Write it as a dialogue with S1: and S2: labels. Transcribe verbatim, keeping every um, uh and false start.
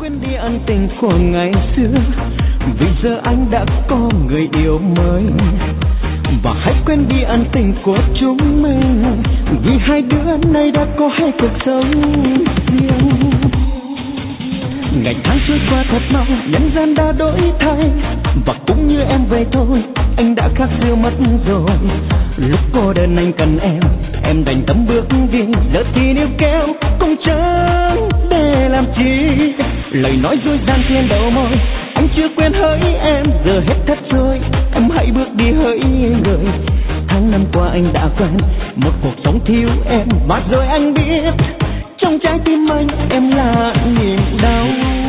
S1: quên đi ân tình của ngày xưa, vì giờ anh đã có người yêu mới. Và hãy quên đi ân tình của chúng mình, vì hai đứa nay đã có hai cuộc sống riêng. Ngày tháng trôi qua thật mau, nhân gian đã đổi thay, và cũng như em vậy thôi, anh đã khác xưa mất rồi. Lúc cô đơn anh cần em, em đành tâm bước đi, giờ thì níu kéo cũng chẳng để làm chi. Lời nói dối gian trên đầu môi, anh chưa quên hỡi em, giờ hết thất rồi, em hãy bước đi hỡi người. Tháng năm qua anh đã quen một cuộc sống thiếu em, và rồi anh biết trong trái tim anh em là niềm đau.